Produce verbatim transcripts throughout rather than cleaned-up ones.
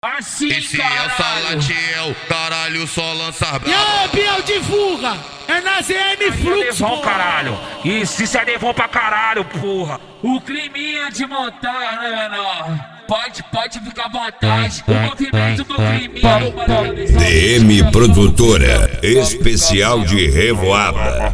Assim, esse caralho. é o Salatiel, caralho, só lança brava. E aí, Biel, divulga! É na Z N Fluxo, Devon, caralho. Isso, isso é Devon pra caralho, porra. O climinha de montar, né, menor? Pode, pode ficar à vontade. O movimento do climinha. D M Produtora, especial de Revoada.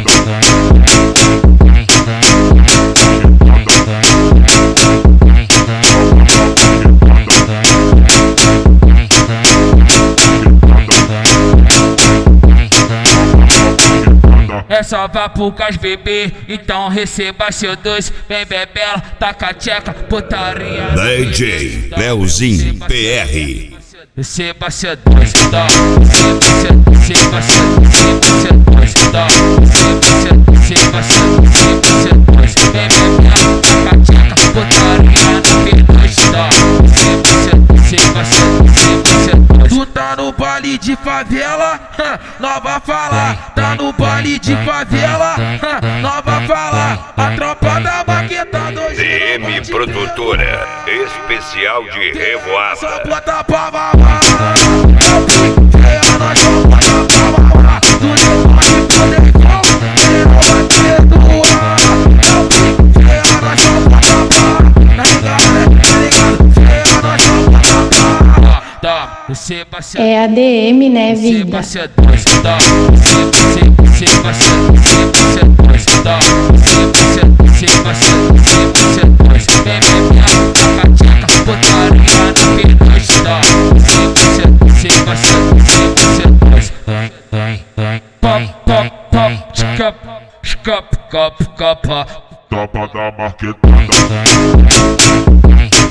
É só vapucas, bebê, então receba seu doce. Vem bebela, taca tcheca, putaria. D J Leozinho P R. Receba seu doce, dó. Receba seu, receba seu doce, dó. Receba seu, receba seu doce. Vem bebela, taca tcheca, putaria no peluche, dó. Receba seu, receba seu doce. Tu tá no baile de favela, nova fala. Tá no baile de favela, nova fala. A tropa da maqueta do D M Produtora, especial de Revoada. só bota pra mamar. É o pique feia, nós só bota pra mamar. Tu não pode poder com, ele não vai perdoar. É o pique feia, nós só bota pra. Tá ligado, tá ligado? Feia, nós só bota pra. Tá, receba seu. É a D M, né, vida? Receba seu doce, dó. Receba seu, receba seu doce, dó. Receba seu, receba seu doce. Vem beber, taca tcheca, putaria no peluche, dó. Receba seu, receba seu doce. Pop, pop, pop, escap, escap, cop, copa. Tropa da marquetada.